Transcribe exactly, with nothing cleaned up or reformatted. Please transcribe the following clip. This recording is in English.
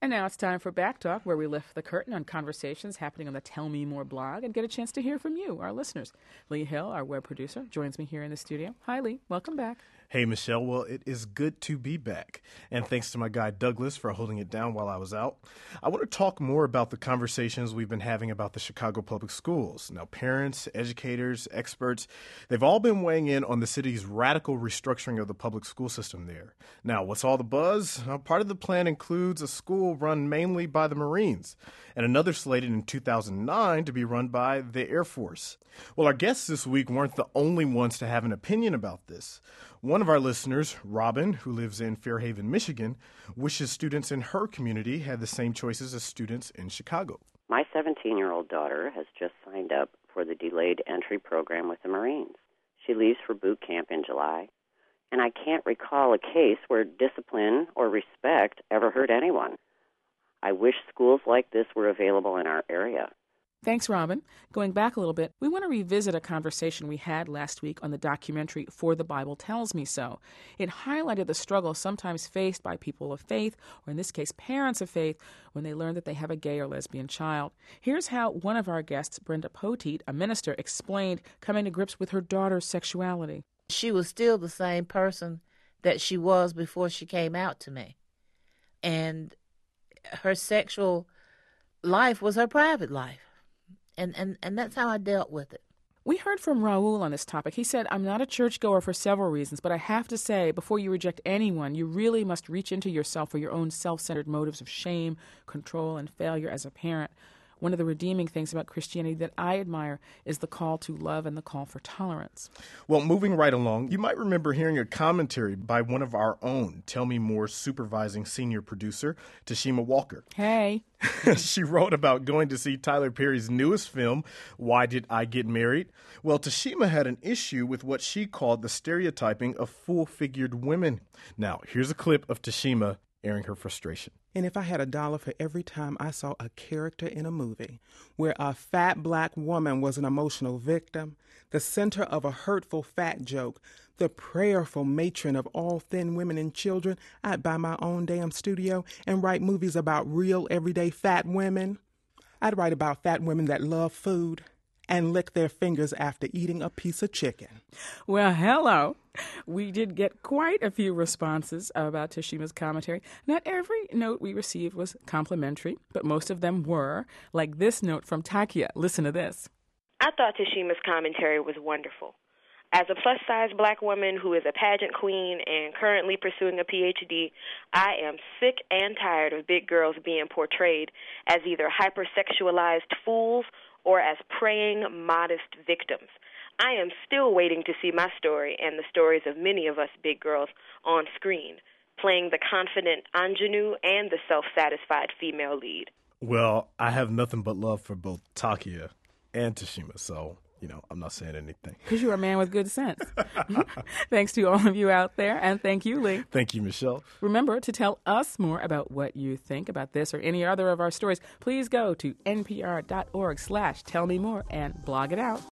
And now it's time for Back Talk, where we lift the curtain on conversations happening on the Tell Me More blog and get a chance to hear from you, our listeners. Lee Hill, our web producer, joins me here in the studio. Hi, Lee. Welcome back. Hey, Michelle. Well, it is good to be back. And thanks to my guy, Douglas, for holding it down while I was out. I want to talk more about the conversations we've been having about the Chicago Public Schools. Now, parents, educators, experts, they've all been weighing in on the city's radical restructuring of the public school system there. Now, what's all the buzz? Well, part of the plan includes a school run mainly by the Marines and another slated in two thousand nine to be run by the Air Force. Well, our guests this week weren't the only ones to have an opinion about this. One of our listeners, Robin, who lives in Fairhaven, Michigan, wishes students in her community had the same choices as students in Chicago. My seventeen-year-old daughter has just signed up for the delayed entry program with the Marines. She leaves for boot camp in July, and I can't recall a case where discipline or respect ever hurt anyone. I wish schools like this were available in our area. Thanks, Robin. Going back a little bit, we want to revisit a conversation we had last week on the documentary For the Bible Tells Me So. It highlighted the struggle sometimes faced by people of faith, or in this case, parents of faith, when they learn that they have a gay or lesbian child. Here's how one of our guests, Brenda Poteet, a minister, explained coming to grips with her daughter's sexuality. She was still the same person that she was before she came out to me. And her sexual life was her private life. And, and and that's how I dealt with it. We heard from Raul on this topic. He said, I'm not a churchgoer for several reasons, but I have to say, before you reject anyone, you really must reach into yourself for your own self-centered motives of shame, control, and failure as a parent. One of the redeeming things about Christianity that I admire is the call to love and the call for tolerance. Well, moving right along, you might remember hearing a commentary by one of our own Tell Me More supervising senior producer, Tashima Walker. Hey. She wrote about going to see Tyler Perry's newest film, Why Did I Get Married? Well, Tashima had an issue with what she called the stereotyping of full-figured women. Now, here's a clip of Tashima airing her frustration. And if I had a dollar for every time I saw a character in a movie where a fat black woman was an emotional victim, the center of a hurtful fat joke, the prayerful matron of all thin women and children, I'd buy my own damn studio and write movies about real everyday fat women. I'd write about fat women that love food and lick their fingers after eating a piece of chicken. Well, hello. We did get quite a few responses about Tashima's commentary. Not every note we received was complimentary, but most of them were, like this note from Takia. Listen to this. I thought Tashima's commentary was wonderful. As a plus-size black woman who is a pageant queen and currently pursuing a P H D, I am sick and tired of big girls being portrayed as either hypersexualized fools or as praying, modest victims. I am still waiting to see my story and the stories of many of us big girls on screen, playing the confident ingenue and the self-satisfied female lead. Well, I have nothing but love for both Takia and Tashima, so, you know, I'm not saying anything. Because you're a man with good sense. Thanks to all of you out there, and thank you, Lee. Thank you, Michelle. Remember, to tell us more about what you think about this or any other of our stories, please go to npr.org slash tell me more and blog it out.